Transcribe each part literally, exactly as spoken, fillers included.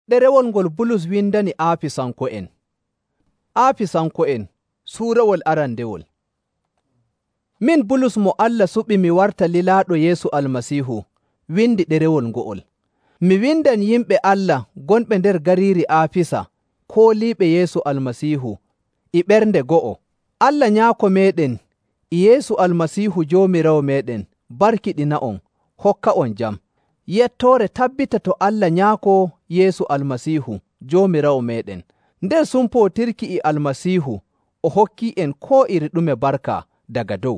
Ɗerewol ngol Bulus windani Aafisanko'en. Aafisanko'en suurawol arandewol. Min Bulus mo Allah suɓi mi warta lilaaɗo Yeesu Almasiihu, windi ɗerewol ngo'ol. Mi windan yimɓe Allah gonɓe nder gariiri Aafisa, kooliiɓe Yeesu Almasiihu, e ɓernde go'o. Allah Nyaako meeɗen, e Yeesu Almasiihu Joomiraawo meeɗen, barkiɗina'on, hokka-on jam. Yettoore tabbita to Allah Nyaako Yeesu Almasiihu Joomiraawo meeɗen. Nder sumpootirki e Almasiihu o hokki en koo iri ɗume barka daga dow.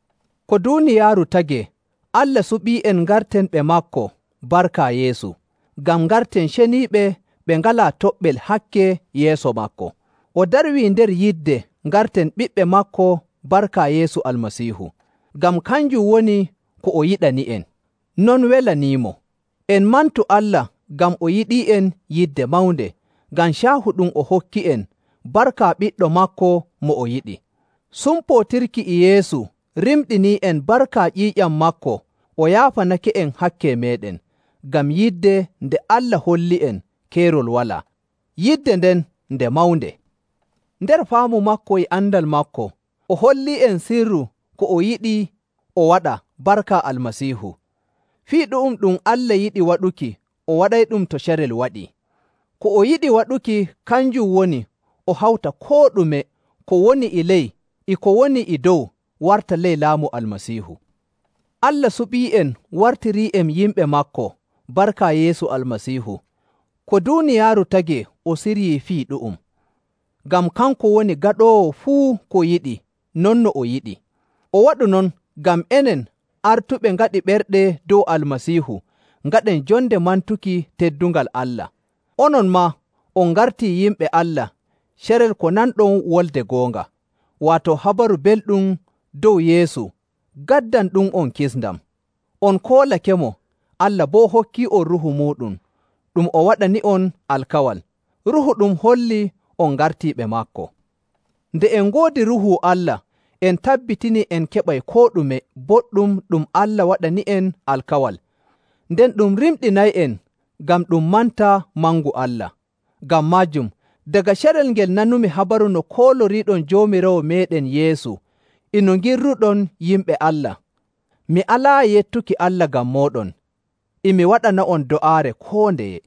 Ko duuniyaaru tagee, Allah suɓi'en ngarten ɓe maako barka Yeesu, ngam ngarten ceniiɓe ɓe ngalaa toɓɓel hakke yeeso maako. O darwii nder yidde ngarten ɓiɓɓe maako barka Yeesu Almasiihu, ngam kanjum woni ko o yiɗani'en. Non welaniimo. En mantu Allah ngam o yiɗi'en yidde mawnde, ngam caahu ɗum o hokki en barka ɓiɗɗo maako mo o yiɗi. Sumpootirki e Yeesu rimɗinii en barka ƴiiƴam maako o yaafanake en hakke meeɗen, ngam yidde nde Allah holli en keerol walaa. Yidde nden nde mawnde. Nder faamu maako e andal maako, o holli en sirru ko o yiɗi o waɗa barka Almasiihu. Fii ɗu'um ɗum Allah yiɗi waɗuki, o waɗay ɗum to carel waɗi. Ko o yiɗi waɗuki kanjum woni o hawta koo ɗume ko woni e ley e ko woni e dow warta ley laamu Almasiihu. Allah suɓi'en wartiri'en yimɓe maako barka Yeesu Almasiihu. Ko duuniyaaru tagee o siryii fii ɗu'um, ngam kanko woni gaɗoowo fuu ko yiɗi non no o yiɗi. O waɗu non ngam enen artuɓe ngaɗi ɓerɗe dow Almasiihu ngaɗen jonde mantuki teddungal Allah. Onon ma on ngartii yimɓe Allah carel ko nanɗon wolde goonga, waato habaru belɗum dow Yeesu gaddan ɗum on kisndam. On koolake mo, Allah boo hokkii on Ruhu muuɗum, ɗum o waɗani on alkawal. Ruhu ɗum holli on ngartiiɓe maako. Nde en ngoodi Ruhu Allah, en tabbitini en keɓay koo ɗume boɗɗum ɗum Allah waɗani en alkawal. Nden ɗum rimɗinay'en ngam ɗum manta mangu Allah. Ngam maajum, daga carel ngel nanumi habaru no kooloriiɗon Joomiraawo meeɗen Yeesu, ino ngirruɗon yimɓe Allah. Mi alaa yettuki Allah ngam mooɗon, imi waɗana on do'aare koo ndeye.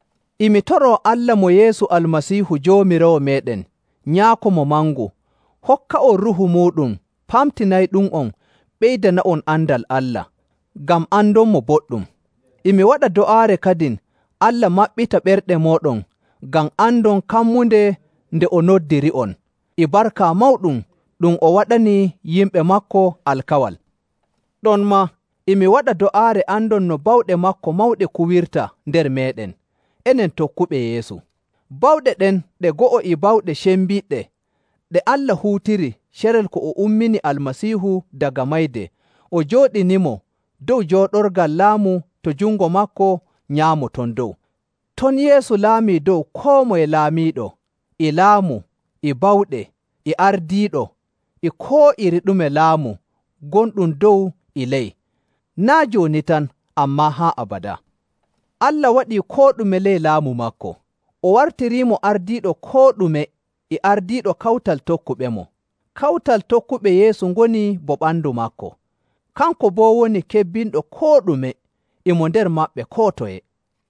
Imi toroo Allah mo Yeesu Almasiihu Joomiraawo meeɗen, Nyaako mo mangu, hokka on Ruhu muuɗum, pamtinay ɗum on, ɓeydana on andal Allah, ngam andon mo boɗɗum. Imi waɗa do'aare kadin Allah maɓɓita ɓerɗe mooɗon, ngam andon kammunde nde o noddiri on, e barka mawɗum ɗum o waɗani yimɓe maako alkawal. Ɗon ma, imi waɗa do'aare andon no bawɗe maako mawɗe kuwirta nder meeɗen, enen tokkuɓe Yeesu. Bawɗe ɗen ɗe go'o e bawɗe cembiɗɗe, ɗe Allah huutiri carel ko o ummini Almasiihu daga mayde, o jooɗinimo dow jooɗorgal laamu to jungo maako nyaamo ton dow. Ton Yeesu laamii dow koo moye laamiiɗo, e laamu, e bawɗe, e ardiiɗo, e koo iri ɗume laamu gonɗum dow e ley, naa jooni tan, ammaa haa abada. Allah waɗii koo ɗume ley laamu maako. O wartiriimo ardiiɗo koo ɗume e ardiiɗo kawtal tokkuɓe mo. Kawtal tokkuɓe Yeesu ngoni bo ɓandu maako. Kanko boo woni kebbinɗo koo ɗume, imo nder maɓɓe koo toye.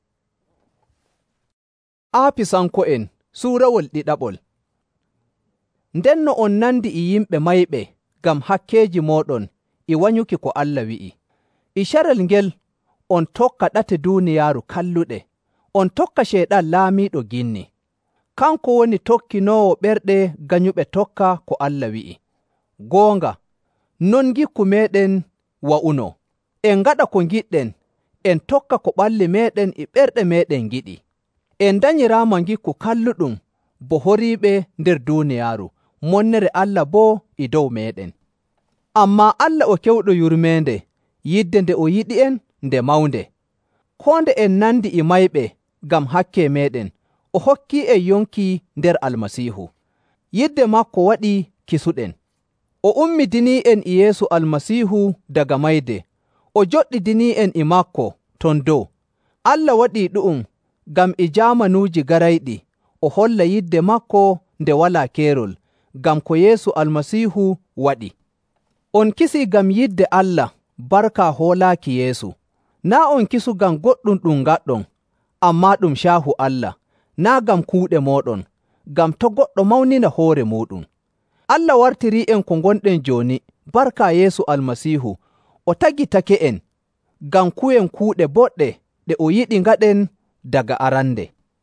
Aafisanko'en suurawol ɗiɗaɓol. Ndenno on nandi e yimɓe mayɓe ngam hakkeeji mooɗon e wanyuki ko Allah wi'i. E carel ngel on tokka ɗate duuniyaaru kalluɗe, on tokka Ceyɗan laamiiɗo ginni. Kanko woni tokkinoowo ɓerɗe ganyuɓe tokka ko Allah wi'i. Goonga, non gikku meeɗen wa'uno. En ngaɗa ko ngiɗɗen, en tokka ko ɓalli meeɗen e ɓerɗe meeɗen giɗi. En danyiraama ngikku kalluɗum bo horiiɓe nder duuniyaaru, monnere Allah boo e dow meeɗen. Ammaa Allah o kewɗo yurmeende, yidde nde o yiɗi en nde mawnde. Koo nde en nandi e mayɓe ngam hakke meeɗen, o hokkii en yonki nder Almasiihu. Yidde maako waɗi kisuɗen. O ummidinii en e Yeesu Almasiihu daga mayde, o joɗɗidinii en e maako ton dow. Allah waɗii ɗu'um ngam e jaamanuuji garayɗi o holla yidde makko nde walaa keerol, ngam ko Yeesu Almasiihu waɗi. On kisii ngam yidde Allah barka hoolaaki Yeesu. Naa on kisu ngam goɗɗum ɗum ngaɗɗon, ammaa ɗum caahu Allah, naa ngam kuuɗe mooɗon, ngam to goɗɗo mawnina hoore muuɗum. Allah wartirii'en ko ngonɗen jooni barka Yeesu Almasiihu, o tagitake en ngam kuwen kuuɗe boɗɗe ɗe o yiɗi ngaɗen daga arande.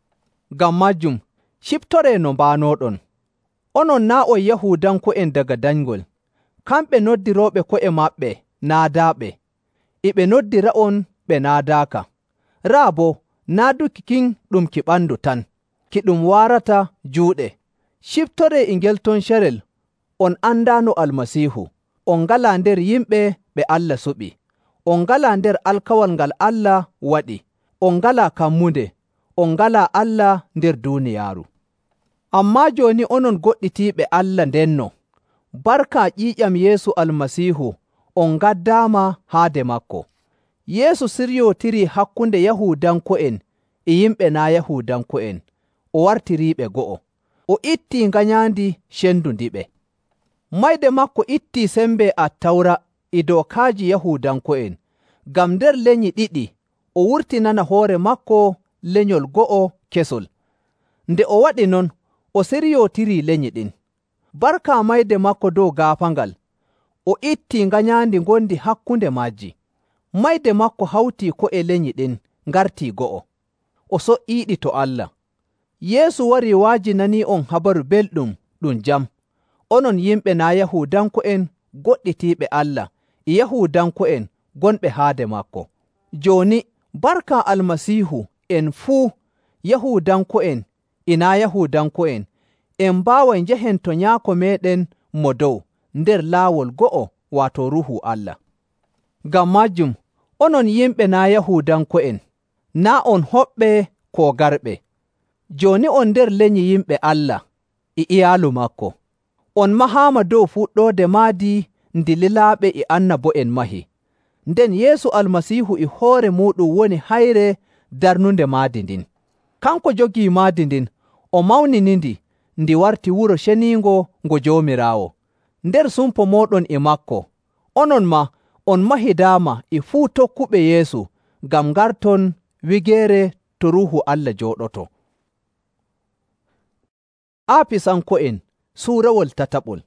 Ngam majjum, ciptoree no mbaanooɗon. Onon naa on Yahuudanko'en daga danyngol, kamɓe noddirooɓe ko'e maɓɓe naadaaɓe, e ɓe noddira on ɓe naadaaka. Raa boo naaduki kin ɗum ki ɓandu tan, ki ɗum waarata juuɗe. Ciptoree e ngel ton carel on andaano Almasiihu, on ngalaa nder yimɓe ɓe Allah suɓi, on ngalaa nder alkawal ngal Allah waɗi, on ngalaa kammunde, on ngalaa Allah nder duuniyaaru. Ammaa jooni onon goɗɗitiiɓe Allah ndenno, barka ƴiiƴam Yeesu Almasiihu on ngaddaama haade makko. Yeesu siryootirii hakkunde Yahuudanko'en e yimɓe naa Yahuudanko'en, o wartiriiɓe go'o. O ittii nganyaandi cendundiɓe. Mayde makko ittii sembe Attawra e dookaaji Yahuudanko'en, ngam nder lenyi ɗiɗi o wurtinana hoore makko lenyol go'o kesol. Nde o waɗi non, o siryootirii lenyi ɗin. Barka mayde makko dow gaafangal, o ittii nganyaandi ngondi hakkunde majji. Mayde makko hawtii ko'e lenyi ɗin ngartii go'o. O so''iiɗi to Allah. Yeesu wari waajinanii on habaru belɗum ɗum jam, onon yimɓe naa Yahuudanko'en goɗɗitiiɓe Allah e Yahuudanko'en gonɓe haade makko. Jooni, barka Almasiihu en fuu Yahuudanko'en e naa Yahuudanko'en en mbaaway njehen to Nyaako meeɗen mo dow nder laawol go'o, waato Ruuhu Allah. Ngam majjum, onon yimɓe naa Yahuudanko'en, naa on hoɓɓe koo garɓe. Jooni on nder lenyi yimɓe Allah e iyaalu makko. On mahaama dow fuɗɗoode maadi ndi lilaaɓe e annabo'en mahi. Nden Yeesu Almasiihu e hoore muuɗum woni hayre darnunde maadi ndin. Kanko jogii maadi ndin, o mawnini-ndi, ndi warti wuro ceniingo ngo Joomiraawo. Nder sumpo mooɗon e makko, onon ma on mahidaama e fuu tokkuɓe Yeesu ngam ngarton wigeere to Ruuhu Allah jooɗoto. Aafisanko'en suurawol tataɓol.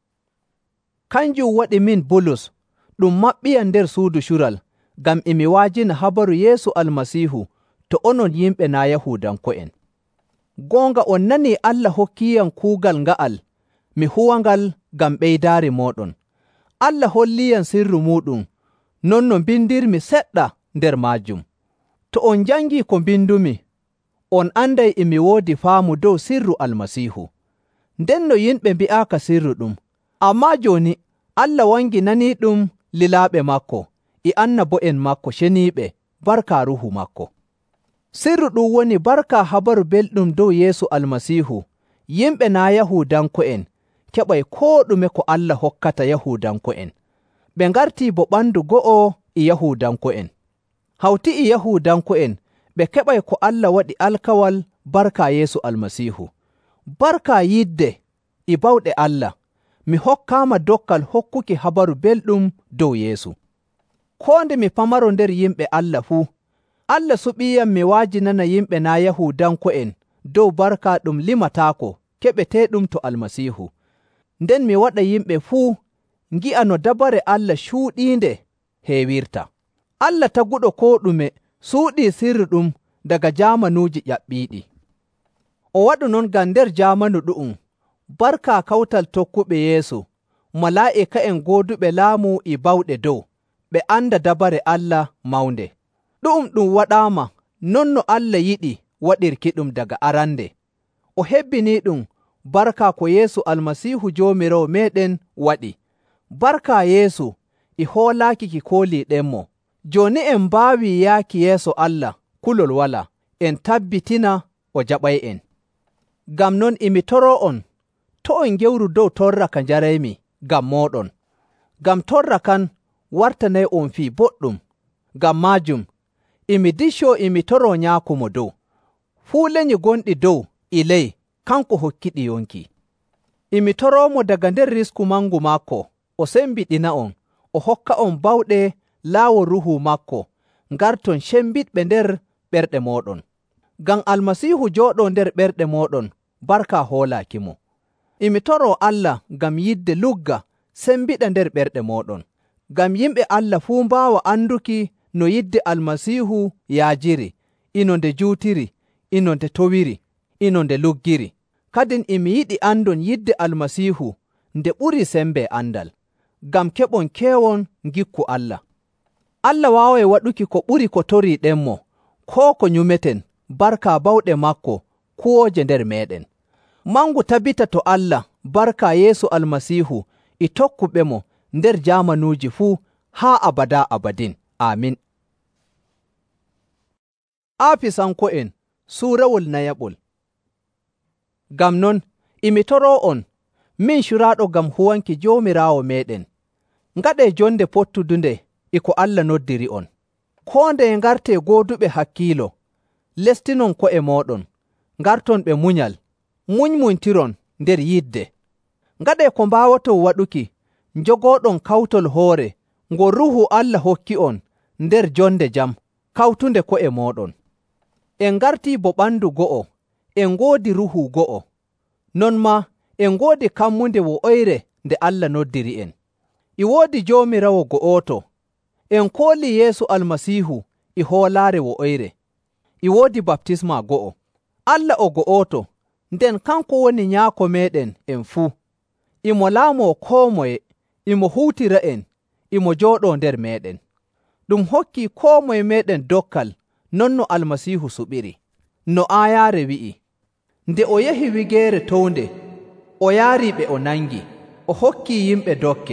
Kanjum waɗi min Bulus ɗum maɓɓiyam nder suudu cural, ngam emi waajina habaru Yeesu Almasiihu to onon yimɓe naa Yahuudanko'en. Goonga on nanii Allah hokkiyam kuugal nga'al mi huwangal ngam ɓeydaari mooɗon. Allah holliyam sirru muuɗum, non no mbindirmi seɗɗa nder maajum. To on njangii ko mbindumi, on anday emi woodi faamu dow sirru Almasiihu. Nden no yimɓe mbi'aaka sirru ɗum, ammaa jooni Allah wanginanii ɗum lilaaɓe makko e annabo'en makko ceniiɓe barka Ruuhu makko. Sirru ɗum woni barka habaru belɗum dow Yeesu Almasiihu. Yimɓe naa Yahuudanko'en keɓay koo ɗume ko Allah hokkata Yahuudanko'en. Ɓe ngartii bo ɓandu go'o e Yahuudanko'en. Hawti e Yahuudanko'en ɓe keɓay ko Allah waɗi alkawal barka Yeesu Almasiihu. Barka yidde e bawɗe Allah, mi hokkaama dokkal hokkuki habaru belɗum dow Yeesu. Koo nde mi pamaro nder yimɓe Allah fuu, Allah suɓiiyam mi waajinana yimɓe naa Yahuudanko'en dow barka ɗum limataako keɓeteeɗum to Almasiihu. Nden mi waɗa yimɓe fuu ngi'a no dabare Allah cuuɗiinde heewirta. Allah taguɗo koo ɗume suuɗii sirru ɗum daga jaamanuuji ƴaɓɓiiɗi. O waɗu non ngam nder jaamanu ɗu'um, barka kawtal tokkuɓe Yeesu, malaa'ika'en gooduɓe laamu e bawɗe dow, ɓe anda dabare Allah mawnde. Ɗu'um ɗum waɗaama non no Allah yiɗi waɗirki ɗum daga arande. O hebbinii ɗum barka ko Yeesu Almasiihu Joomiraawo meeɗen waɗi. Barka Yeesu e hoolaaki ki kooliiɗenmo. Jooni en mbaawi yaaki yeeso Allah kulol walaa, en tabbitina o jaɓay'en. Ngam non emi toroo on, to on ngewru dow torra ka njaraymi ngam mooɗon. Ngam torra kan wartanay on fii boɗɗum. Ngam maajum, emi diccoo emi toroo Nyaako mo dow. fuu lenyi gonɗi dow e ley kanko hokkiɗi yonki. Imi toroomo daga nder risku mangu makko o sembiɗina on, o hokka on bawɗe laawol ruhu makko ngarton cembiɗɓe nder ɓerɗe mooɗon. Ngam Almasiihu jooɗoo nder ɓerɗe mooɗon, barka hoolaakimo. Imi toroo Allah ngam yidde lugga sembiɗa nder ɓerɗe mooɗon, ngam yimɓe Allah fuu mbaawa anduki no yidde Almasiihu yaajiri, ino nde juutiri, ino nde towiri, ino nde luggiri. Kadin imi yiɗi andon yidde Almasiihu nde ɓuri sembe andal, ngam keɓon keewon ngikku Allah. Allah waaway waɗuki ko ɓuri ko toriiɗenmo, koo ko nyumeten, barka bawɗe makko kuwooje nder meɗen. Mangu tabita to Allah barka Yeesu Almasiihu e tokkuɓe mo nder jaamanuuji fuu haa abada abadin. Amin. Aafisanko'en suurawol nayaɓol. Gam non, imi toroo on, min curaaɗo gam huwanki Joomiraawo meɗen, ngaɗee jonde pottudunde e ko Allah noddiri on. Koo ndeye ngartee gooduɓe hakkiilo, lestinon ko'e mooɗon, ngarton ɓe munyal, munymuntiron nder yidde. Ngaɗee ko mbaawoton waɗuki, njogooɗon kawtol hoore, ngo Ruhu Allah hokki on nder jonde jam, kawtunde ko'e mooɗon. En ngartii bo ɓandu go'o, en ngoodi ruhu go'o, non ma en ngoodi kammunde wo'oyre nde Allah noddiri en. E woodi Joomiraawo go'oto, en koolii Yeesu Almasiihu e hoolaare wo'oyre. E woodi baptisma go'o. Allah o go'oto, nden kanko woni nyaako meɗen en fuu. Imo laamoo koo moye, imo huutira en, imo jooɗoo nder meɗen. Ɗum hokkii koo moye meɗen dokkal, non no Almasiihu suɓiri. No aayaare wi'i, nde o yehi wigeere townde, o yaari ɓe o nangi, o hokkii yimɓe dokke.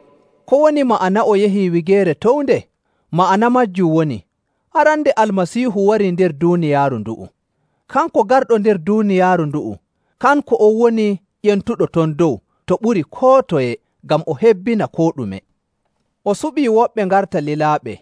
Ko woni ma'ana o yehi wigeere townde? Ma'ana majjum woni, arande Almasiihu wari nder duuniyaaru ndu'u. Kanko garɗo nder duuniyaaru ndu'u, kanko o woni ƴentuɗo ton dow to ɓuri koo toye ngam o hebbina koo ɗume. O suɓii woɓɓe ngarta lilaaɓe,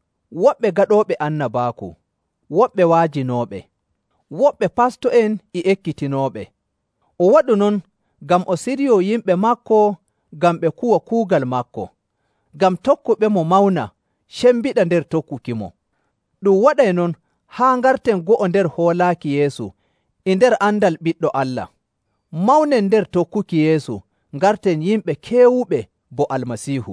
woɓɓe gaɗooɓe annabaaku, woɓɓe waajinooɓe, woɓɓe pasto'en e ekkitinooɓe. O waɗu non ngam o siryoo yimɓe makko ngam ɓe kuwa kuugal makko, ngam tokkuɓe mo mawna cembiɗa nder tokkuki mo. Ɗum waɗay non haa ngarten go'o nder hoolaaki Yeesu e nder andal Ɓiɗɗo Allah. Mawnen nder tokkuki Yeesu, ngarten yimɓe keewuɓe bo Almasiihu.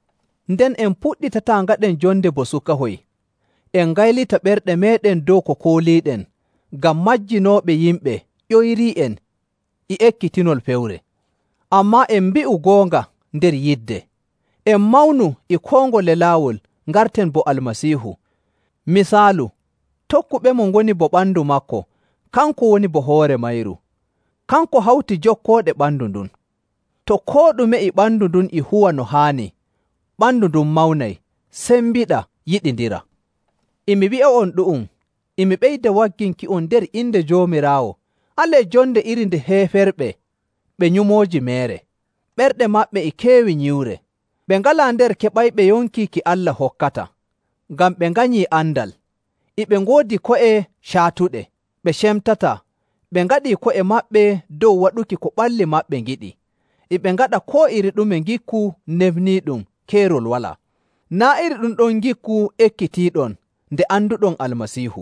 Nden en puɗɗitataa ngaɗen jonde bo sukahoy, en ngaylita ɓerɗe meɗen dow ko kooliiɗen, ngam majjinooɓe yimɓe ƴoyrii'en e ekkitinol fewre. Ammaa en mbi'u goonga nder yidde, en mawnu e koongole laawol, ngarten bo Almasiihu. Misaalu, tokkuɓe mo ngoni bo ɓandu makko, kanko woni bo hoore mayru. Kanko hawti jokkooɗe ɓandu ndun. To koo ɗume e ɓandu ndun e huwa no haani, ɓandu ndun mawnay, sembiɗa, yiɗindira. Imi wi'a on ɗu'um, imi ɓeyda wagginki on nder inde Joomiraawo, alee jonde iri nde heeferɓe, ɓe nyumooji meere, ɓerɗe maɓɓe e keewi nyiwre, ɓe ngalaa nder keɓayɓe yonki ki Allah hokkata, ngam ɓe nganyii andal, e ɓe ngoodi ko'e caatuɗe, ɓe cemtata, ɓe ngaɗii ko'e maɓɓe dow waɗuki ko ɓalli maɓɓe ngiɗi, e ɓe ngaɗa koo iri ɗume ngikku nefniiɗum keerol walaa. Naa iri ɗum ɗon ngikku ekkitiiɗon nde anduɗon Almasiihu.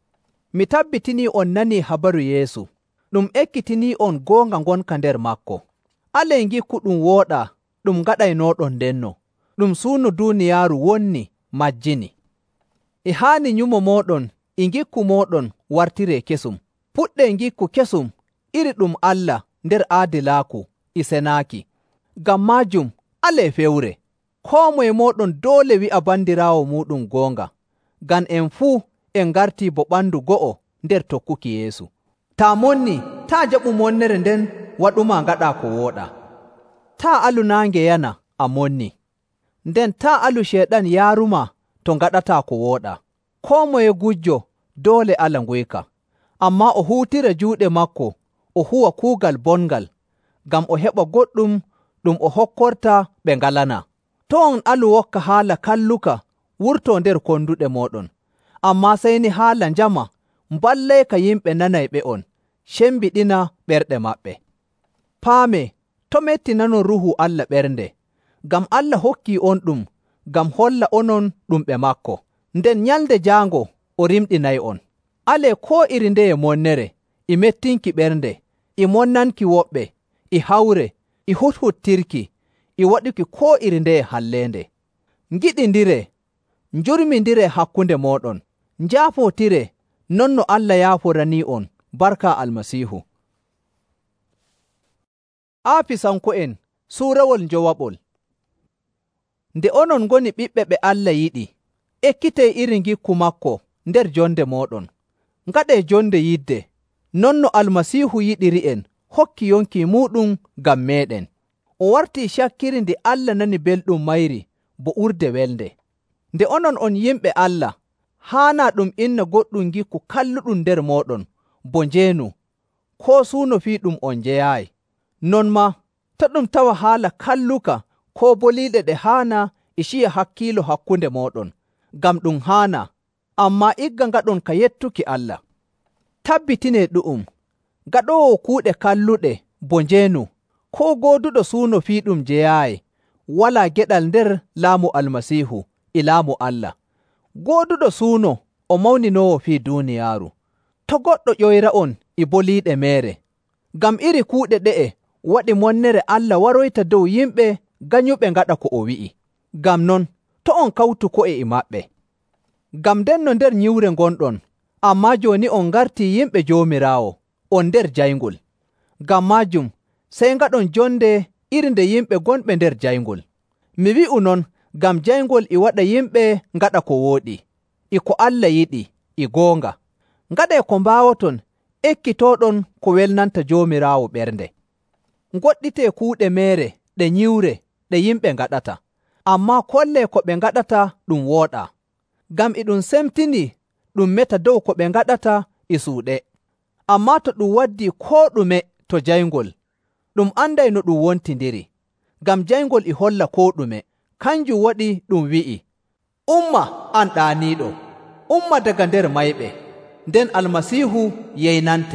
Mi tabbitinii on nanii habaru Yeesu, ɗum ekkitinii on goonga ngonka nder makko. Alee ngikku ɗum wooɗa ɗum ngaɗaynooɗon ndenno, ɗum suuno duuniyaaru wonni majjini. E haani nyumo mooɗon e ngikku mooɗon wartiree kesum. Puɗɗee ngikku kesum iri ɗum Allah nder aadilaaku e senaaki. Ngam maajum alee fewre. Koo moye mooɗon doole wi'a bandiraawo muɗum goonga, ngam en fuu en ngartii bo ɓandu go'o nder tokkuki Yeesu. Taa monni, taa jaɓu monnere nden waɗuma ngaɗaa ko wooɗaa. Taa alu naange yana a monni, nden taa alu Ceeɗan yaaruma to ngaɗataa ko wooɗaa. Koo moye gujjo doole ala nguyka, ammaa o huutira juuɗe makko o huwa kuugal bongal, ngam o heɓa goɗɗum ɗum o hokkorta ɓe ngalana. To on alu wokka haala kalluka wurtoo nder konduɗe mooɗon, ammaa sey ni haala njama mballay ka yimɓe nanayɓe on, cembiɗina ɓerɗe maɓɓe. Paame, to metti nanon Ruhu Allah ɓernde, ngam Allah hokki on ɗum, ngam holla onon ɗum ɓe makko. Nden nyalde jaango o rimɗinay on. Ale ko iri ndeye monnere, i mettinki ɓernde, i monnanki woɓɓe, i hawre, i huthuttirki, i waɗuki ko iri ndeye halleende. Ngiɗindire, njurmindire hakkunde moɗon, njaafotire, non no Allah yaaforani on, barka Almasiihu. Aafisanko'en suurawol njowaɓol. Nde onon ngoni ɓiɓɓe ɓe Allah yiɗi, ekkitey iri ngikku makko nder jonde moɗon. Ngaɗee jonde yidde, non no Almasiihu yiɗiri en, hokki yonki muɗum ngam meɗen. O wartii cakkiri ndi Allah nani belɗum mayri, bo urde welde. Nde onon on yimɓe Allah, haana ɗum inna goɗɗum ngikku kalluɗum nder moɗon, bo njeenu, ko suuno fii ɗum on njeyaayi. Non ma, to ɗum tawa haala kalluka ko boliiɗe ɗe haana e ciya hakkiilo hakkunde moɗon, ngam ɗum haana, amma igga ngaɗon ka yettuki Allah. Tabbitinee ɗu'um, gaɗoowo kuuɗe kalluɗe bo njeenu, ko gooduɗo suuno fii ɗum jeyaayi, walaa geɗal nder laamu Almasiihu e laamu Allah. Gooduɗo suuno o mawninoowo fii duuniyaaru. To goɗɗo ƴoyra on e boliiɗe meere, ngam iri kuuɗe ɗe'e waɗi monnere Allah waroyta dow yimɓe ganyuɓe ngaɗa ko o wi'i. Ngam non, to on kawtu ko'e e maɓɓe. Ngam ndenno nder nyiwre ngonɗon, amma jooni on ngartii yimɓe Joomiraawo, on nder jayngol. Ngam maajum, sey ngaɗon jonde iri nde yimɓe gonɓe nder jayngol. Mi wi'u non, ngam jayngol e waɗa yimɓe ngaɗa ko wooɗi, e ko Allah yiɗi, e goonga. Ngaɗee ko mbaawoton, ekkitooɗon ko welnanta Joomiraawo ɓernde. Ngoɗɗitee kuuɗe meere ɗe nyiwre ɗe yimɓe ngaɗata, amma kollee ko ɓe ngaɗata ɗum wooɗaa. Ngam e ɗum semtini ɗum meta dow ko ɓe ngaɗata e suuɗe. Amma to ɗum waddii koo ɗume to jayngol, ɗum anday no ɗum wontindiri. Ngam jayngol e holla koo ɗume, kanjum waɗi ɗum wi'i, umma an ɗaaniiɗo, umma daga nder mayɓe, nden Almasiihu yeynante.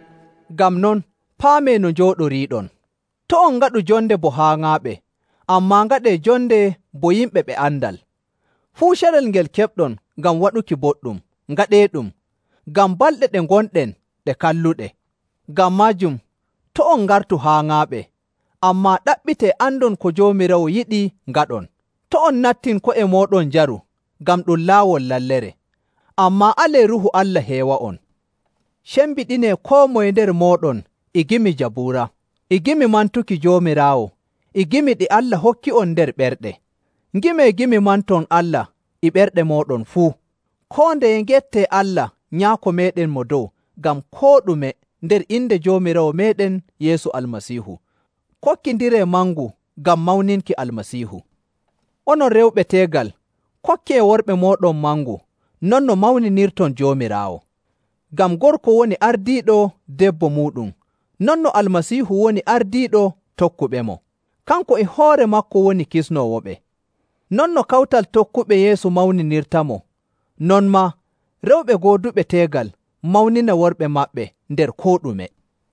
Ngam non, paamee no njooɗoriiɗon. To on ngaɗu jonde bo haaŋaaɓe, amma ngaɗee jonde bo yimɓe ɓe andal. Fuu carel ngel keɓɗon ngam waɗuki boɗɗum, ngaɗee ɗum, ngam balɗe ɗe ngonɗen ɗe kalluɗe. Ngam maajum, to on ngartu haaŋaaɓe, amma ɗaɓɓitee andon ko Joomiraawo yiɗi ngaɗon. To on nattin ko'e mooɗon njaru, ngam ɗum laawol lallere, amma alee Ruhu Allah heewa on. Cembiɗinee koo moye nder mooɗon e gimi Jabuura, e gimi mantuki Joomiraawo, e gimi ɗi Allah hokki on nder ɓerɗe. Ngimee gimi manton Allah e ɓerɗe mooɗon fuu. Koo ndeye ngettee Allah Nyaako meɗen mo dow, ngam koo ɗume nder inde Joomiraawo meɗen Yeesu Almasiihu. Kokkindiree mangu ngam mawninki Almasiihu. Onon rewɓe teegal, kokkee worɓe mooɗon mangu, non no mawninirton Joomiraawo. Ngam gorko woni ardiiɗo debbo muɗum, non no Almasiihu woni ardiiɗo tokkuɓe mo. Kanko e hoore makko woni kisnoowoɓe. Non no kawtal tokkuɓe Yeesu mawninirta mo, non ma rewɓe gooduɓe teegal mawnina worɓe maɓɓe nder koo ɗume.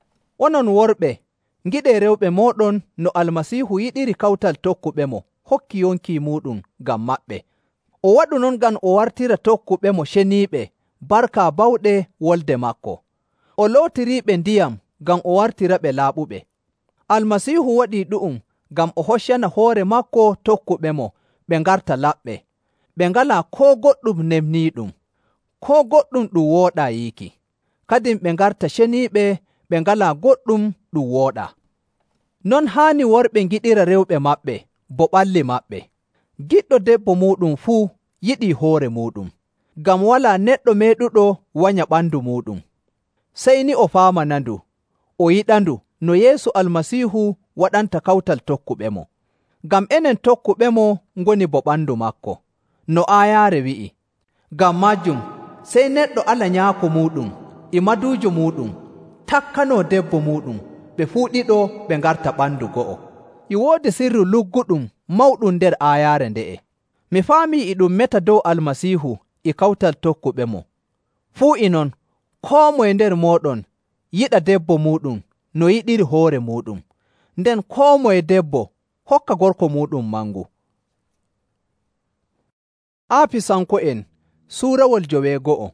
Onon worɓe, ngiɗee rewɓe mooɗon no Almasiihu yiɗiri kawtal tokkuɓe mo, hokki yonki muɗum ngam maɓɓe. O waɗu non ngam o wartira tokkuɓe mo ceniiɓe barka bawɗe wolde makko. O lootiriiɓe ndiyam ngam o wartira ɓe laaɓuɓe. Almasiihu waɗii ɗu'um ngam o hoccana hoore makko tokkuɓe mo ɓe ngarta laɓɓe, ɓe ngalaa koo goɗɗum nemniiɗum, koo goɗɗum ɗum wooɗaa yiiki. Kadin ɓe ngarta ceniiɓe ɓe ngalaa goɗɗum ɗum wooɗaa. Non haani worɓe ngiɗira rewɓe maɓɓe bo ɓalli maɓɓe. Giɗɗo debbo muɗum fuu yiɗii hoore muɗum, ngam walaa neɗɗo meeɗuɗo wanya ɓandu muɗum. Sey ni o faamanandu, o yiɗandu no Yeesu Almasiihu waɗanta kawtal tokkuɓe mo. Ngam enen tokkuɓe mo ngoni bo ɓandu makko, no aayaare wi'i. Ngam maajum, sey neɗɗo ala nyaako muɗum e maduujo muɗum, takkanoo debbo muɗum, ɓe fuu ɗiɗo ɓe ngarta ɓandu go'o. E woodi sirru lugguɗum mawɗum nder aayaare nde'e. Mi faamii e ɗum meta dow Almasiihu e kawtal tokkuɓe mo. Fuu e non, koo moye nder mooɗon yiɗa debbo muɗum no yiɗiri hoore muɗum, nden koo moye debbo hokka gorko muɗum mangu. Aafisanko'en suurawol joweego'o.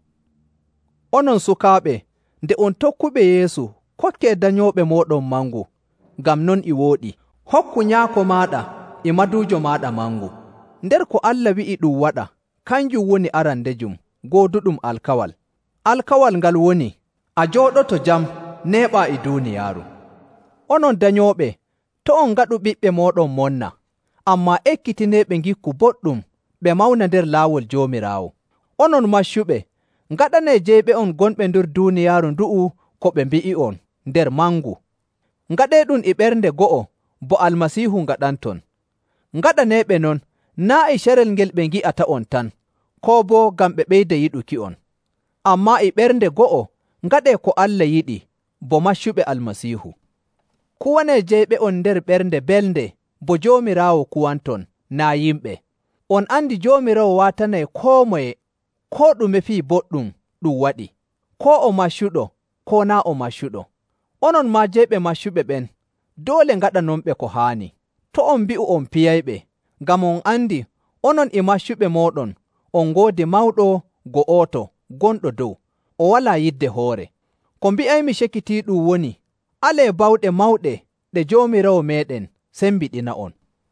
Onon sukaaɓe, nde on tokkuɓe Yeesu, kokkee danyooɓe mooɗon mangu, ngam non e wooɗi. Hokku nyaako maaɗa e maduujo maaɗa mangu. Nder ko Allah wi'i ɗum waɗa, kanjum woni arandejum, gooduɗum alkawal. Alkawal ngal woni, a jooɗoto jam neeɓaa e duuniyaaru. Onon danyooɓe, to on ngaɗu ɓiɓɓe mooɗon monna, ammaa ekkitineeɓe ngikku boɗɗum ɓe mawna nder laawol Joomiraawo. Onon maccuɓe, ngaɗanee jeyɓe on gonɓe nder duuniyaaru ndu'u ko ɓe mbi'i on nder mangu. Ngaɗee ɗum e ɓernde go'o bo Almasiihu ngaɗanton. Ngaɗaneeɓe non naa' e carel ngel ɓe ngi'ata on tan, koo boo ngam ɓe ɓeyda yiɗuki on. Ammaa e ɓernde go'o ngaɗee ko Allah yiɗi bo maccuɓe Almasiihu. Kuwanee jeyɓe on nder ɓernde belnde bo Joomiraawo kuwanton, naa yimɓe. On andi Joomiraawo waatanay koo moye koo ɗume fii boɗɗum ɗum waɗi, koo o maccuɗo koo naa o maccuɗo. Onon maa jeyɓe maccuɓe ɓen, doole ngaɗanonɓe ko haani. To on mbi'u on piyayɓe, ngam on andi onon e maccuɓe mooɗon on ngoodi mawɗo go'oto gonɗo dow, o walaa yidde hoore. Ko mbi'aymi cekitiiɗum woni, alee bawɗe mawɗe ɗe Joomiraawo meeɗen sembiɗina on.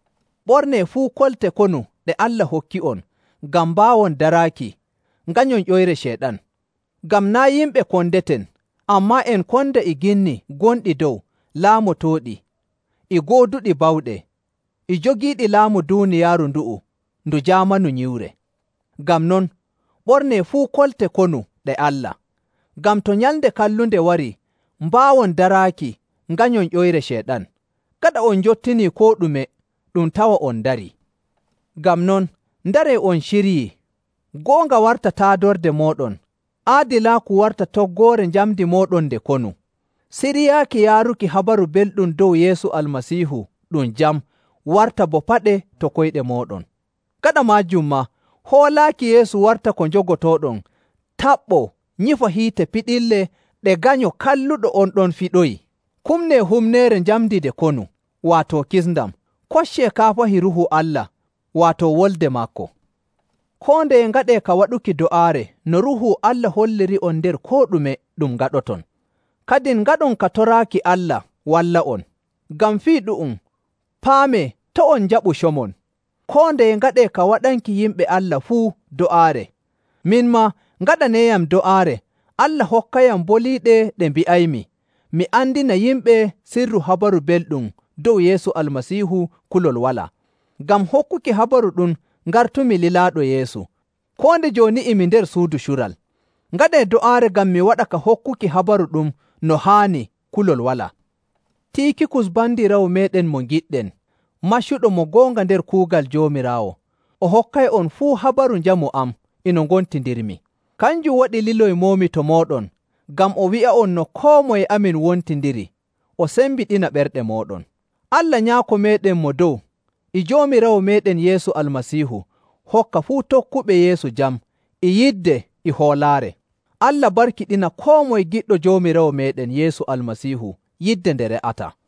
Ɓornee fuu kolte konu ɗe Allah hokki on, ngam mbaawon daraaki nganyon ƴoyre Ceeɗan. Ngam naa yimɓe kondeten, ammaa en konda e ginni gonɗi dow, laamotooɗi, e gooduɗi bawɗe, e jogiiɗi laamu duuniyaaru ndu'u ndu jaamanu nyiwre. Ngam non, ɓornee fuu kolte konu ɗe Allah, ngam to nyalnde kallunde wari, mbaawon daraaki nganyon ƴoyre Ceeɗan. Gaɗa on njottinii koo ɗume, ɗum tawa on dari. Ngam non, ndaree on ciryii, goonga warta taadorde mooɗon, aadilaaku warta toggoore njamdi mooɗon nde konu. Siryaaki yaaruki habaru belɗum dow Yeesu Almasiihu ɗum jam warta bo paɗe to koyɗe mooɗon. Gaɗa maajum ma, hoolaaki Yeesu warta ko njogotooɗon, taɓɓo nyifa hiite piɗille ɗe ganyo kalluɗo on ɗon fiɗoyi. Kumnee humneere njamdi nde konu, waato kisndam, koccee kaafahi Ruhu Allah, waato wolde makko. Koo ndeye ngaɗee ka waɗuki do'aare no Ruhu Allah holliri on nder koo ɗume ɗum ngaɗoton. Kadin ngaɗon ka toraaki Allah walla on. Ngam fii ɗu'um, paamee to on njaɓu comon. Koo ndeye ngaɗee ka waɗanki yimɓe Allah fuu do'aare. Min ma ngaɗaneeyam do'aare, Allah hokkayam boliiɗe ɗe mbi'aymi, mi andina yimɓe sirru habaru belɗum dow Yeesu Almasiihu kulol walaa. Ngam hokkuki habaru ɗum ngartumi lilaaɗo Yeesu. Koo nde jooni imi nder suudu cural. Ngaɗee do'aare ngam mi waɗa ka hokkuki habaru ɗum no haani kulol walaa. Tiikikus bandiraawo meeɗen mo giɗɗen, maccuɗo mo goonga nder kuugal Joomiraawo, o hokkay on fuu habaru njamu am ino ngontindirmi. Kanjum waɗi liloymoomi to mooɗon, ngam o wi'a on no koo moye amin wontindiri, o sembiɗina ɓerɗe mooɗon. Allah Nyaako meeɗen mo dow, e Joomiraawo meeɗen Yeesu Almasiihu, hokka fuu tokkuɓe Yeesu jam, e yidde e hoolaare. Allah barkiɗina koo moye giɗɗo Joomiraawo meeɗen Yeesu Almasiihu yidde nde re'ata.